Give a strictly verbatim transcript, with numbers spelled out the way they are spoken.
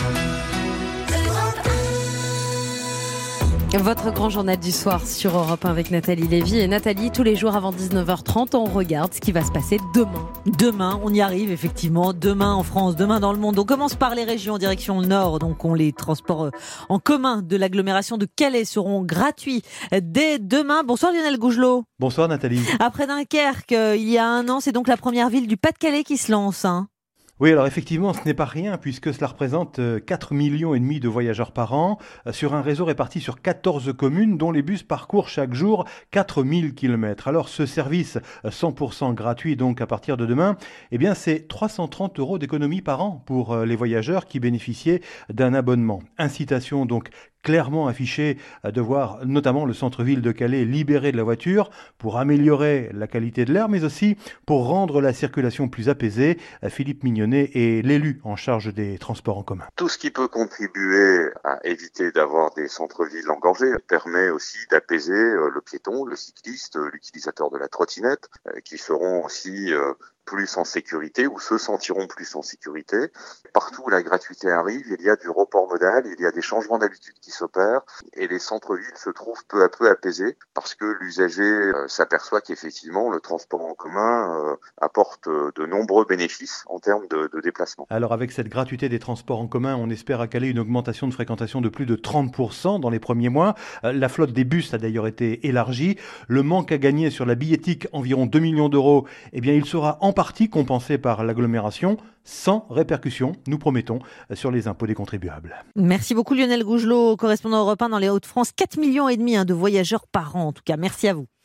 Votre grand journal du soir sur Europe un avec Nathalie Lévy. Et Nathalie, tous les jours avant dix-neuf heures trente, on regarde ce qui va se passer demain. Demain, on y arrive effectivement. Demain en France, demain dans le monde. On commence par les régions direction le nord. Donc on les transports en commun de l'agglomération de Calais seront gratuits dès demain. Bonsoir Lionel Gougelot. Bonsoir Nathalie. Après Dunkerque, il y a un an, c'est donc la première ville du Pas-de-Calais qui se lance. Hein. Oui, alors effectivement, ce n'est pas rien puisque cela représente quatre millions et demi de voyageurs par an sur un réseau réparti sur quatorze communes dont les bus parcourent chaque jour quatre mille kilomètres. Alors ce service cent pour cent gratuit donc à partir de demain, eh bien c'est trois cent trente euros d'économie par an pour les voyageurs qui bénéficiaient d'un abonnement. Incitation donc clairement affiché de voir notamment le centre-ville de Calais libéré de la voiture pour améliorer la qualité de l'air, mais aussi pour rendre la circulation plus apaisée. Philippe Mignonnet est l'élu en charge des transports en commun. Tout ce qui peut contribuer à éviter d'avoir des centres-villes engorgés permet aussi d'apaiser le piéton, le cycliste, l'utilisateur de la trottinette, qui seront aussi plus en sécurité ou se sentiront plus en sécurité. Partout où la gratuité arrive, il y a du report modal, il y a des changements d'habitude qui s'opèrent et les centres-villes se trouvent peu à peu apaisés parce que l'usager euh, s'aperçoit qu'effectivement le transport en commun euh, apporte euh, de nombreux bénéfices en termes de, de déplacement. Alors avec cette gratuité des transports en commun, on espère à Calais une augmentation de fréquentation de plus de trente pour cent dans les premiers mois. Euh, la flotte des bus a d'ailleurs été élargie. Le manque à gagner sur la billettique, environ deux millions d'euros, eh bien il sera en partie compensée par l'agglomération, sans répercussion, nous promettons, sur les impôts des contribuables. Merci beaucoup Lionel Gougelot, correspondant Europe un dans les Hauts-de-France. quatre millions et demi de voyageurs par an en tout cas. Merci à vous.